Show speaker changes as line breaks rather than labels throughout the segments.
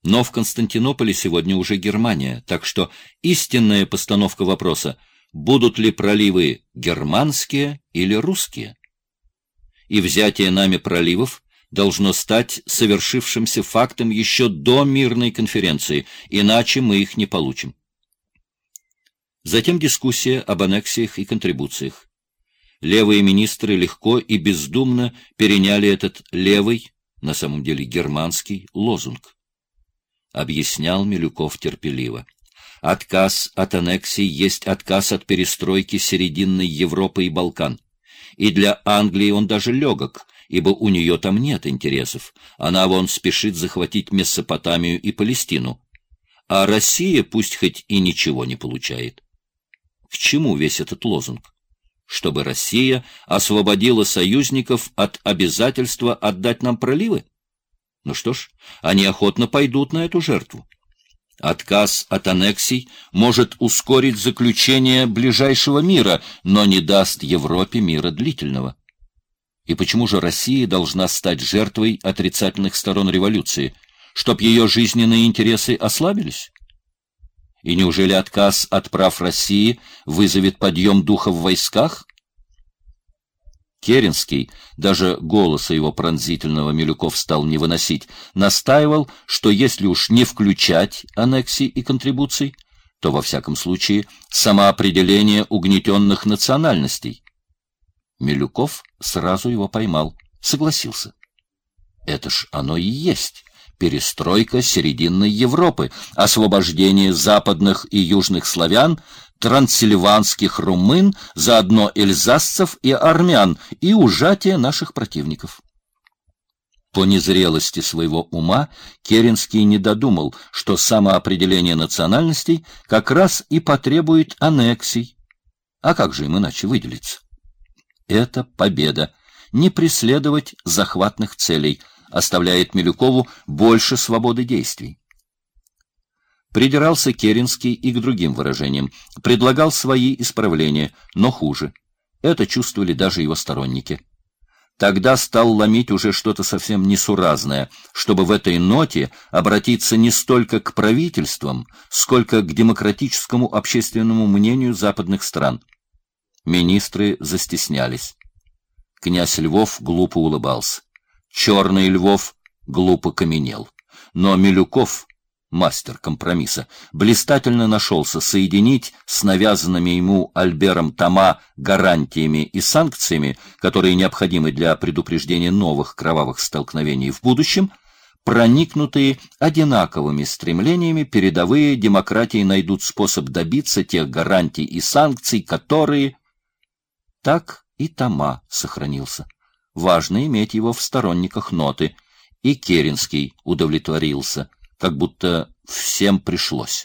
Но в Константинополе сегодня уже Германия, так что истинная постановка вопроса, будут ли проливы германские или русские? И взятие нами проливов должно стать совершившимся фактом еще до мирной конференции, иначе мы их не получим. Затем дискуссия об аннексиях и контрибуциях. Левые министры легко и бездумно переняли этот левый, на самом деле германский, лозунг. Объяснял Милюков терпеливо. Отказ от аннексий есть отказ от перестройки серединной Европы и Балкан. И для Англии он даже легок, ибо у нее там нет интересов. Она вон спешит захватить Месопотамию и Палестину. А Россия пусть хоть и ничего не получает. К чему весь этот лозунг? Чтобы Россия освободила союзников от обязательства отдать нам проливы? Ну что ж, они охотно пойдут на эту жертву. Отказ от аннексий может ускорить заключение ближайшего мира, но не даст Европе мира длительного. И почему же Россия должна стать жертвой отрицательных сторон революции, чтоб ее жизненные интересы ослабились? И неужели отказ от прав России вызовет подъем духа в войсках? Керенский, даже голоса его пронзительного Милюков стал не выносить, настаивал, что если уж не включать аннексий и контрибуций, то во всяком случае самоопределение угнетенных национальностей. Милюков сразу его поймал, согласился. Это ж оно и есть. Перестройка серединной Европы, освобождение западных и южных славян, трансильванских румын, заодно эльзасцев и армян, и ужатие наших противников. По незрелости своего ума Керенский не додумал, что самоопределение национальностей как раз и потребует аннексий. А как же им иначе выделиться? Это победа. Не преследовать захватных целей оставляет Милюкову больше свободы действий. Придирался Керенский и к другим выражениям, предлагал свои исправления, но хуже. Это чувствовали даже его сторонники. Тогда стал ломить уже что-то совсем несуразное, чтобы в этой ноте обратиться не столько к правительствам, сколько к демократическому общественному мнению западных стран. Министры застеснялись. Князь Львов глупо улыбался. Черный Львов глупо каменел. Но Милюков, мастер компромисса, блистательно нашелся соединить с навязанными ему Альбером Тома гарантиями и санкциями, которые необходимы для предупреждения новых кровавых столкновений в будущем, проникнутые одинаковыми стремлениями, передовые демократии найдут способ добиться тех гарантий и санкций, которые... Так и Тома сохранился. Важно иметь его в сторонниках ноты, и Керенский удовлетворился, как будто всем пришлось.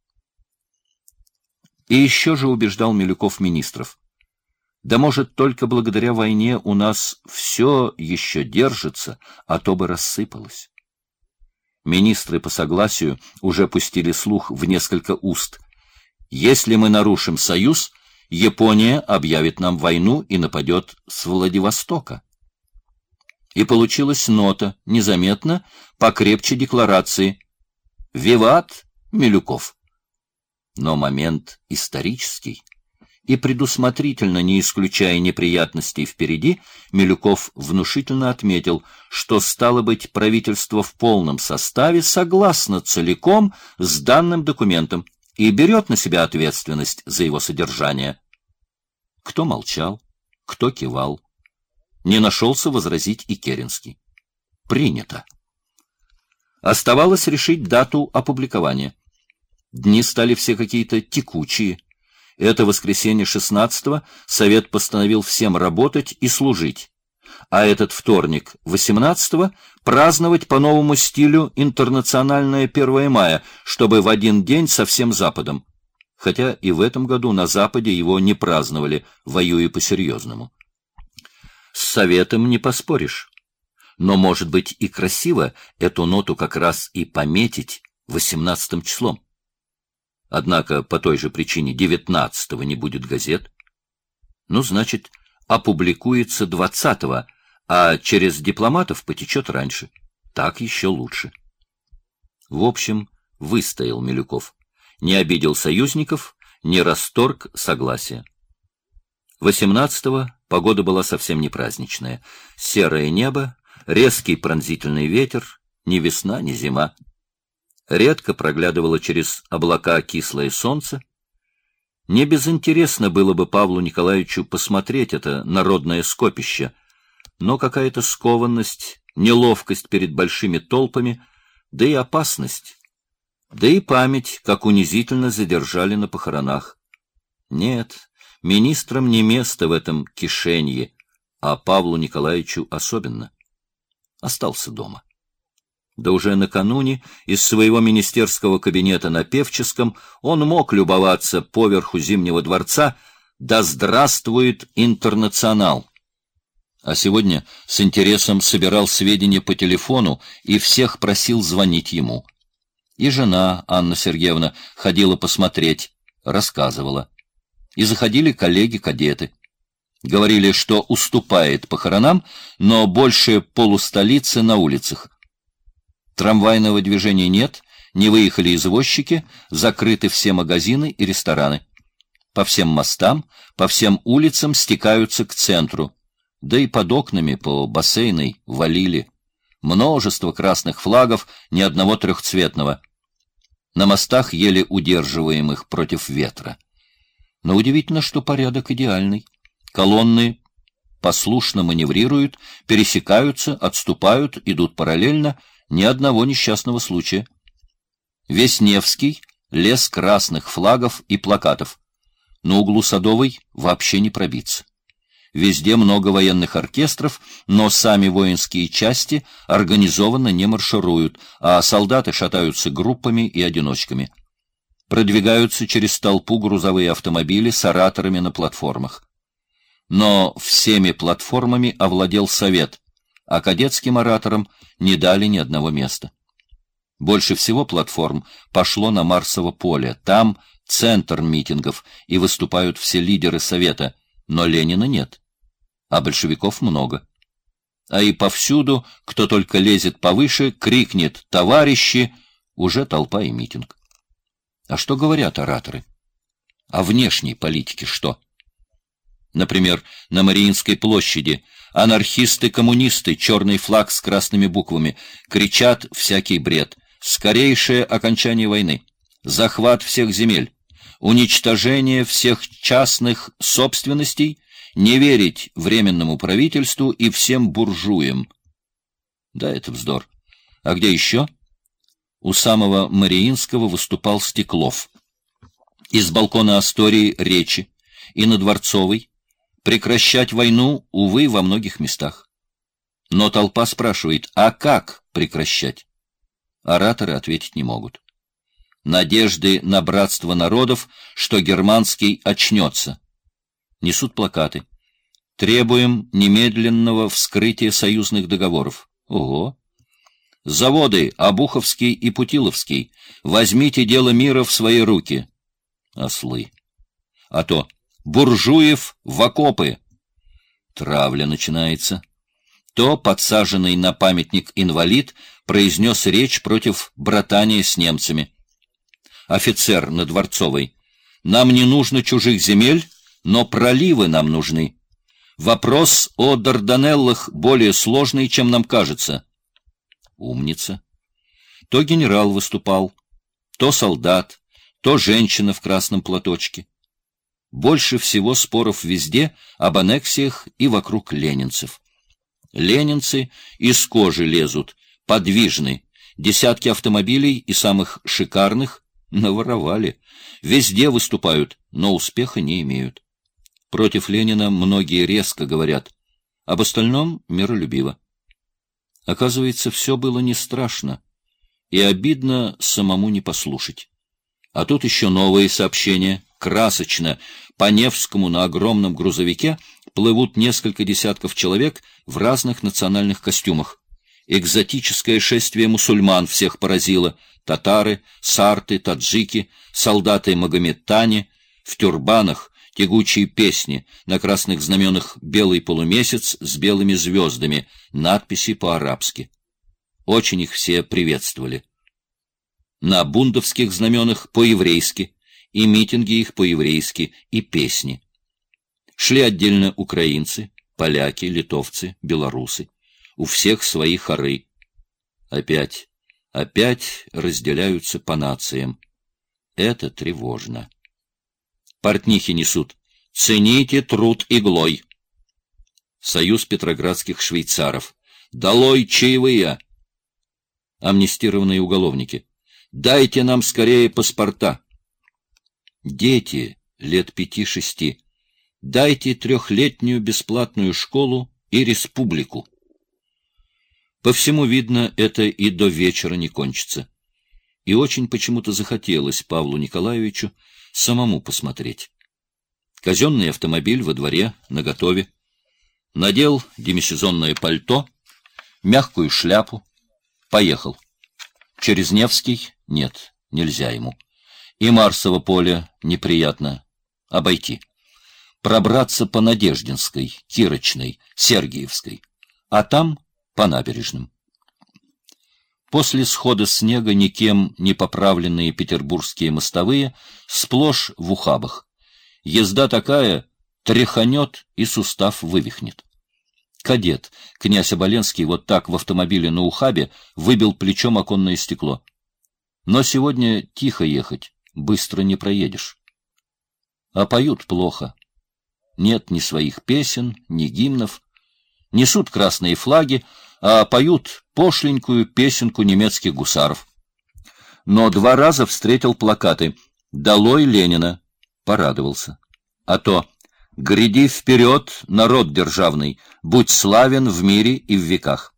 И еще же убеждал Милюков министров. Да может, только благодаря войне у нас все еще держится, а то бы рассыпалось. Министры по согласию уже пустили слух в несколько уст. Если мы нарушим союз, Япония объявит нам войну и нападет с Владивостока. И получилась нота, незаметно, покрепче декларации. «Виват, Милюков!» Но момент исторический, и предусмотрительно, не исключая неприятностей впереди, Милюков внушительно отметил, что, стало быть, правительство в полном составе согласно целиком с данным документом и берет на себя ответственность за его содержание. Кто молчал, кто кивал. Не нашелся возразить и Керенский. Принято. Оставалось решить дату опубликования. Дни стали все какие-то текучие. Это воскресенье 16-го Совет постановил всем работать и служить, а этот вторник 18-го праздновать по новому стилю интернациональное 1 мая, чтобы в один день со всем Западом. Хотя и в этом году на Западе его не праздновали, воюя по-серьезному. С Советом не поспоришь. Но, может быть, и красиво эту ноту как раз и пометить 18 числом. Однако по той же причине 19-го не будет газет. Ну, значит, опубликуется 20-го, а через дипломатов потечет раньше. Так еще лучше. В общем, выстоял Милюков. Не обидел союзников, не расторг согласия. 18-го погода была совсем не праздничная. Серое небо, резкий пронзительный ветер, ни весна, ни зима. Редко проглядывало через облака кислое солнце. Не безинтересно было бы Павлу Николаевичу посмотреть это народное скопище, но какая-то скованность, неловкость перед большими толпами, да и опасность, да и память, как унизительно задержали на похоронах. Нет, министрам не место в этом кишенье, а Павлу Николаевичу особенно. Остался дома. Да уже накануне из своего министерского кабинета на Певческом он мог любоваться поверху Зимнего дворца «Да здравствует Интернационал!». А сегодня с интересом собирал сведения по телефону и всех просил звонить ему. И жена, Анна Сергеевна, ходила посмотреть, рассказывала. И заходили коллеги-кадеты. Говорили, что уступает похоронам, но больше полустолицы на улицах. Трамвайного движения нет, не выехали извозчики, закрыты все магазины и рестораны. По всем мостам, по всем улицам стекаются к центру. Да и под окнами по бассейной валили. Множество красных флагов, ни одного трехцветного. На мостах еле удерживаемых против ветра. Но удивительно, что порядок идеальный. Колонны послушно маневрируют, пересекаются, отступают, идут параллельно, ни одного несчастного случая. Весь Невский — лес красных флагов и плакатов. На углу Садовой вообще не пробиться. Везде много военных оркестров, но сами воинские части организованно не маршируют, а солдаты шатаются группами и одиночками. Продвигаются через толпу грузовые автомобили с ораторами на платформах. Но всеми платформами овладел Совет, а кадетским ораторам не дали ни одного места. Больше всего платформ пошло на Марсово поле. Там центр митингов, и выступают все лидеры Совета, но Ленина нет, а большевиков много. А и повсюду, кто только лезет повыше, крикнет «Товарищи!» уже толпа и митинг. А что говорят ораторы? О внешней политике что? Например, на Мариинской площади анархисты-коммунисты, черный флаг с красными буквами, кричат всякий бред. Скорейшее окончание войны, захват всех земель, уничтожение всех частных собственностей, не верить Временному правительству и всем буржуям. Да, это вздор. А где еще? У самого Мариинского выступал Стеклов. Из балкона Астории речи, и на Дворцовой. Прекращать войну, увы, во многих местах. Но толпа спрашивает, а как прекращать? Ораторы ответить не могут. Надежды на братство народов, что германский очнется. Несут плакаты. Требуем немедленного вскрытия союзных договоров. Ого! Заводы Обуховский и Путиловский, возьмите дело мира в свои руки. Ослы. А то буржуев в окопы. Травля начинается. То подсаженный на памятник инвалид произнес речь против братания с немцами. Офицер на Дворцовой. Нам не нужно чужих земель, но проливы нам нужны. Вопрос о Дарданеллах более сложный, чем нам кажется. Умница. То генерал выступал, то солдат, то женщина в красном платочке. Больше всего споров везде об аннексиях и вокруг ленинцев. Ленинцы из кожи лезут, подвижны, десятки автомобилей и самых шикарных наворовали. Везде выступают, но успеха не имеют. Против Ленина многие резко говорят, об остальном миролюбиво. Оказывается, все было не страшно, и обидно самому не послушать. А тут еще новые сообщения. Красочно. По Невскому на огромном грузовике плывут несколько десятков человек в разных национальных костюмах. Экзотическое шествие мусульман всех поразило. Татары, сарты, таджики, солдаты-магометане, в тюрбанах, тягучие песни, на красных знаменах белый полумесяц с белыми звездами, надписи по-арабски. Очень их все приветствовали. на бундовских знаменах по-еврейски, и митинги их по-еврейски, и песни. Шли отдельно украинцы, поляки, литовцы, белорусы. У всех свои хоры. Опять разделяются по нациям. Это тревожно. Портнихи несут: «Цените труд иглой». Союз петроградских швейцаров: «Долой чаевые». Амнистированные уголовники: «Дайте нам скорее паспорта». Дети лет 5-6: «Дайте 3-летнюю бесплатную школу и республику». По всему видно, это и до вечера не кончится. И очень почему-то захотелось Павлу Николаевичу самому посмотреть. Казенный автомобиль во дворе наготове. Надел демисезонное пальто, мягкую шляпу. Поехал. Через Невский? Нет, нельзя ему. И Марсово поле неприятно обойти. Пробраться по Надеждинской, Кирочной, Сергиевской. А там по набережным. После схода снега никем не поправленные петербургские мостовые сплошь в ухабах. Езда такая, тряханет и сустав вывихнет. Кадет, князь Оболенский, вот так в автомобиле на ухабе выбил плечом оконное стекло. Но сегодня тихо ехать, быстро не проедешь. А поют плохо. Нет ни своих песен, ни гимнов. Несут красные флаги, а поют пошленькую песенку немецких гусаров. Но 2 раза встретил плакаты «Долой Ленина», порадовался. А то «Гряди вперед, народ державный, будь славен в мире и в веках».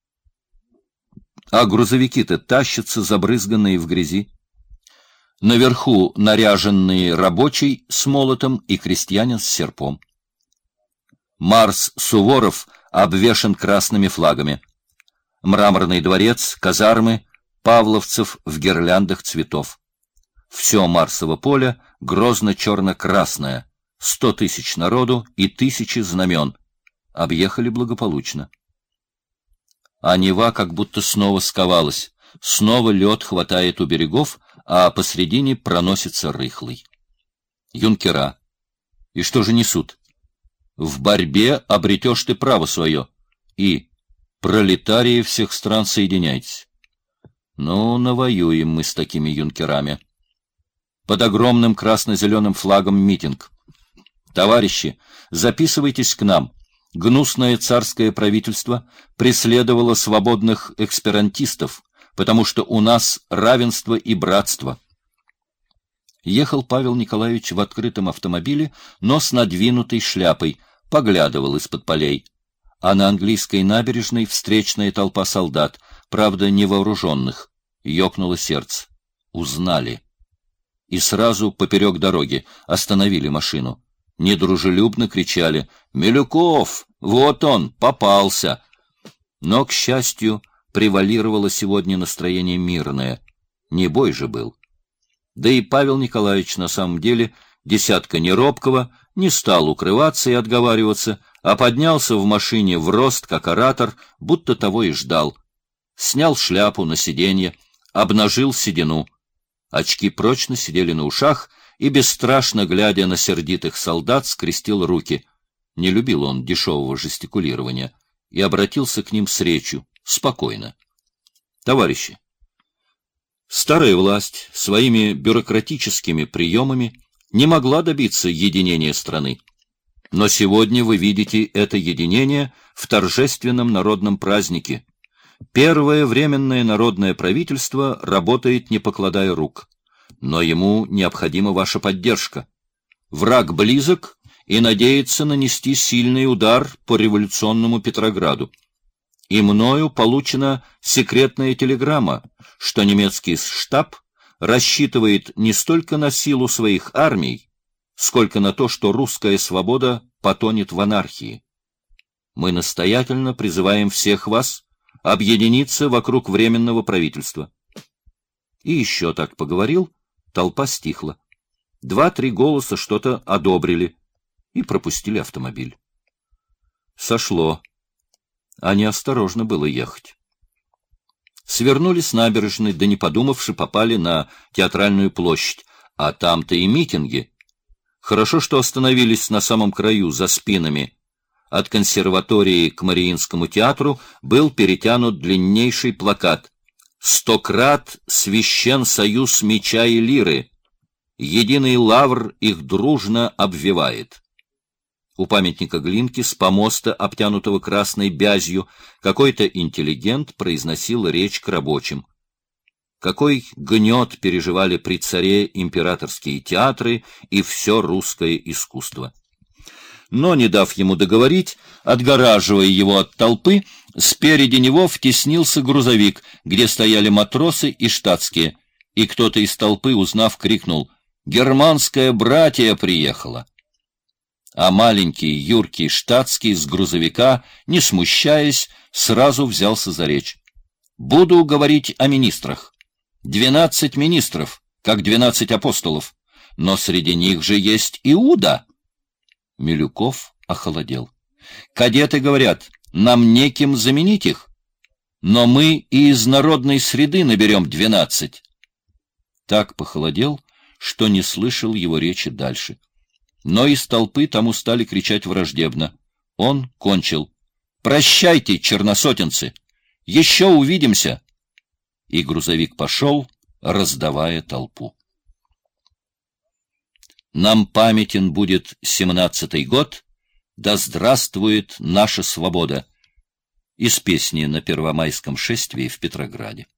А грузовики-то тащатся, забрызганные в грязи. Наверху наряженные рабочий с молотом и крестьянин с серпом. Марс Суворов обвешан красными флагами. Мраморный дворец, казармы, павловцев в гирляндах цветов. Все Марсово поле грозно-черно-красное, 100 000 народу и 1000 знамен. Объехали благополучно. А Нева как будто снова сковалась, снова лед хватает у берегов, а посредине проносится рыхлый. Юнкера. И что же несут? В борьбе обретешь ты право свое. И пролетарии всех стран, соединяйтесь. Ну, навоюем мы с такими юнкерами. Под огромным красно-зеленым флагом митинг. Товарищи, записывайтесь к нам. Гнусное царское правительство преследовало свободных эсперантистов, потому что у нас равенство и братство. Ехал Павел Николаевич в открытом автомобиле, но с надвинутой шляпой, поглядывал из-под полей. А на английской набережной встречная толпа солдат, правда, невооруженных. Ёкнуло сердце. Узнали. И сразу поперек дороги остановили машину. Недружелюбно кричали: «Милюков! Вот он! Попался!» Но, к счастью, превалировало сегодня настроение мирное. Не бой же был. Да и Павел Николаевич на самом деле десятка не робкого, не стал укрываться и отговариваться, а поднялся в машине в рост, как оратор, будто того и ждал. Снял шляпу на сиденье, обнажил седину. Очки прочно сидели на ушах, и, бесстрашно глядя на сердитых солдат, скрестил руки. Не любил он дешевого жестикулирования и обратился к ним с речью, спокойно. Товарищи, старая власть своими бюрократическими приемами не могла добиться единения страны. Но сегодня вы видите это единение в торжественном народном празднике. Первое временное народное правительство работает, не покладая рук. Но ему необходима ваша поддержка. Враг близок и надеется нанести сильный удар по революционному Петрограду. И мною получена секретная телеграмма, что немецкий штаб рассчитывает не столько на силу своих армий, сколько на то, что русская свобода потонет в анархии. Мы настоятельно призываем всех вас объединиться вокруг временного правительства. И еще так поговорил, толпа стихла. 2-3 голоса что-то одобрили и пропустили автомобиль. Сошло. А неосторожно было ехать. Свернули с набережной, да не подумавши, попали на Театральную площадь, а там-то и митинги. Хорошо, что остановились на самом краю, за спинами. От консерватории к Мариинскому театру был перетянут длиннейший плакат: «100 крат священ союз меча и лиры. Единый лавр их дружно обвивает». У памятника Глинки с помоста, обтянутого красной бязью, какой-то интеллигент произносил речь к рабочим. Какой гнет переживали при царе императорские театры и все русское искусство. Но, не дав ему договорить, отгораживая его от толпы, спереди него втеснился грузовик, где стояли матросы и штатские, и кто-то из толпы, узнав, крикнул: «Германское братья приехало!» А маленький, юркий штатский с грузовика, не смущаясь, сразу взялся за речь. «Буду говорить о министрах. 12 министров, как 12 апостолов, но среди них же есть Иуда». Милюков охолодел. «Кадеты говорят, нам неким заменить их, но мы и из народной среды наберем 12». Так похолодел, что не слышал его речи дальше. Но из толпы тому стали кричать враждебно. Он кончил: «Прощайте, черносотенцы! Еще увидимся!» И грузовик пошел, раздавая толпу. Нам памятен будет 17-й год, да здравствует наша свобода. Из песни на Первомайском шествии в Петрограде.